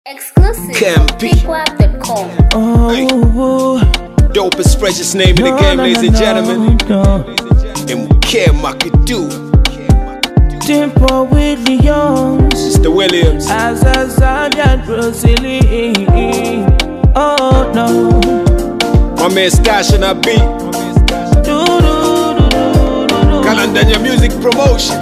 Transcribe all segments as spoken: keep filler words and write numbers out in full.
Exclusive. Pick wap dot com. Hey. Dopest, freshest name in the game, no, ladies no, and no, gentlemen. no. And we care, Makidu. Tempo Williams. Sister Williams. As a Zambia Brazilian. Oh no. My man Stash and I beat. Do, do, do, do, do, do. Kalandanya Music Promotion.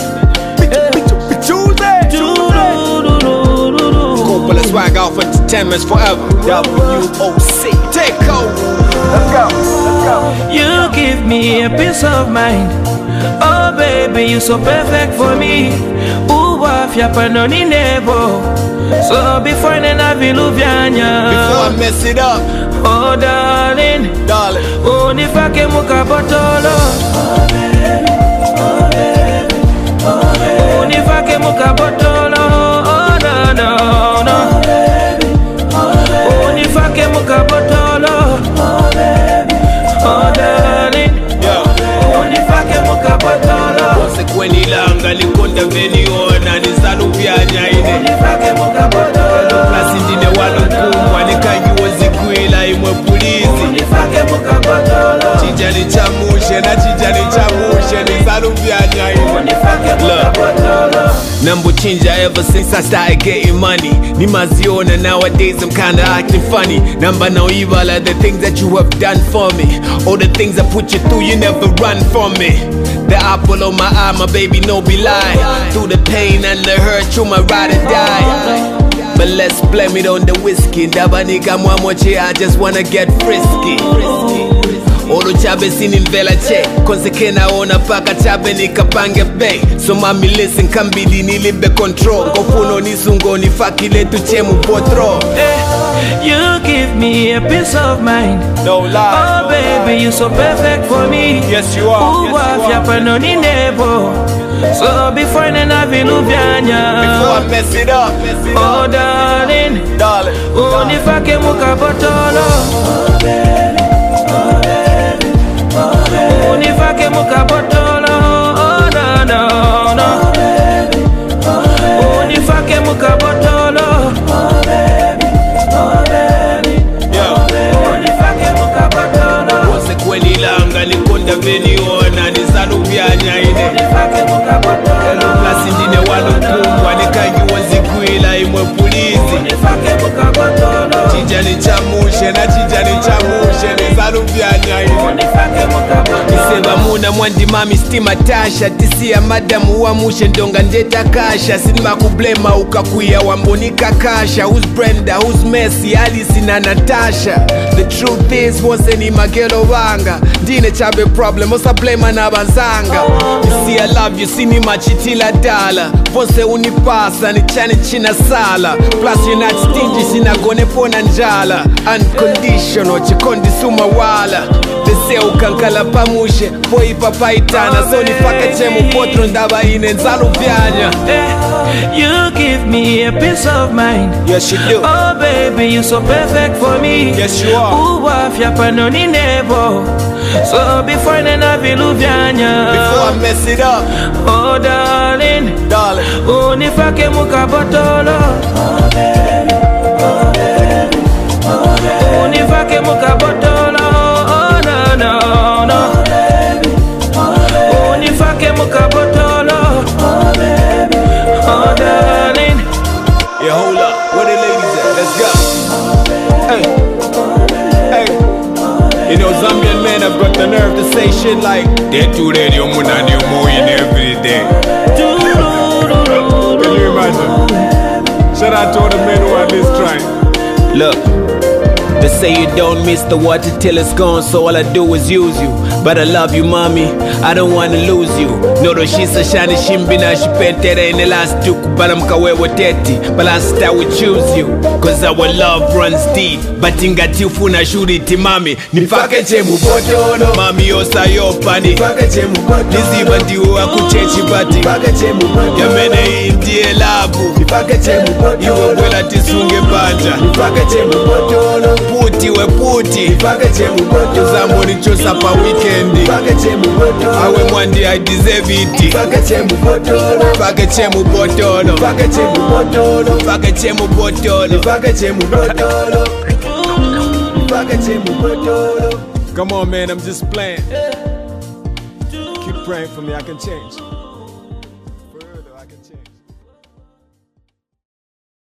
Tuesday. Do, do, do, do, do, do. Coppola Swag Off Entertainment's forever. W O C. Take over. Let's go. Let's go. You give me a peace of mind. Oh baby, you so perfect for me. Uwa fiapa no ni nebo. So before then I will love Before I mess it up. Oh darling, darling. Oh nifake muka botolo. Oh baby, oh baby, oh baby. Oh nifake muka botolo. Oh no no no. Oh baby, oh baby. Oh nifake muka botolo. Oh baby, oh darling. Oh nifake muka botolo. Kose kweni langa likonda veni ona nisalu vyanya ine. Oh nifake muka botolo. Plasi ndine walo kumwa nikangi wazikwila imwe pulizi. Oh nifake muka botolo. Chijani chamushe na chijani chamushe nisalu vyanya ine. Oh nifake muka botolo. Number changer ever since I started getting money. Nimaziona nowadays I'm kinda acting funny. Number no evil are the things that you have done for me. All the things I put you through, you never run from me. The apple on my eye, my baby, no be lie. Through the pain and the hurt, you my ride or die. But let's blame it on the whiskey. Dabanika mwamoche, I just wanna get frisky. Olo chabe sinimvela che Konse naona paka chabe nikapange bay. So mami listen kambili nilibe control. Kofuno nisungo nifakile tuchemu potro. Hey, you give me a peace of mind. No lie. Oh no baby, lie. you so perfect for me. Yes you are. Uwa Yes, you fiapa are. no ni nebo. So before then I will love Before I mess it up, mess it Oh up. darling, darling. oh nifake muka botolo. Oh baby, oh baby, oh baby. Oh nifake muka botolo. Oh no no no. Oh baby, oh baby. Oh nifake muka botolo. Oh baby, oh baby. Yeah. Oh nifake muka botolo. Kose kweni langa likonda veni ona nisalu vyanya ine. Nifake muka botolo. Plasi ndine walo kumwa nikangi wazikwila imwe pulizi. Nifake muka botolo. Chijani chamushe na chijani chamushe nisalu vyanya ine. Nifake muka botolo. Iseba muna mwandi mami stima tasha. Tisia madamu wa mushe ndonga ndeta kasha. Sinima kublema ukakuya wambonika kasha. Who's Brenda, who's Messi, Alice na Natasha. The truth is wose ni magelo wanga. Ndine chabe problem, osa blema na banzanga. You see I love you, sini machitila dala. Vose unipasa, ni chani china sala. Plus you're not stingy, sina gone pona njala. Unconditional, chikondi suma wala. Dese ukankala pamushe, poi papaitana. So nifaka chemu potro ndaba ine nzalu vyanya. Hey, you give me a peace of mind. Yes you do. Oh baby, you so perfect for me. Yes you are. Uwa fiapa no ni nebo. So before then I will love vyanya. Before I mess it up, Oh darling, darling. oh nifake muka botolo. Oh baby, oh baby, oh baby. Oh nifake muka botolo. Oh no no no. Oh baby, oh baby. Oh nifake muka botolo. Oh baby, oh darling. Yeah, hold up. Where the ladies at? Let's go. Hey, hey. You know, Zambian men have got the nerve to say shit like they do radio muna new movie every day. Can you imagine? Shout out to all the men who are this trying. Look, they say you don't miss the water till it's gone, so all I do is use you. But I love you, mommy, I don't wanna lose you. Noro shisa shani shimbina shipentere in the last two balamka wewe teti. But I start we choose you, cause our love runs deep. But ingatifu na shuriti mami. Nifake chemu botono mami osa yopani. Nifake chemu botono niziba ndiwa kuchechi bati. Nifake chemu botono yamene indie labu. Nifake chemu botono iwe wela tisunge banja. Nifake chemu botono put puti we puti Tuzambo nichosa pa weekendi Awe mwandi I deserve it Fake chemu botolo Fake chemu botolo Come on man, I'm just playing. Keep praying for me, I can change.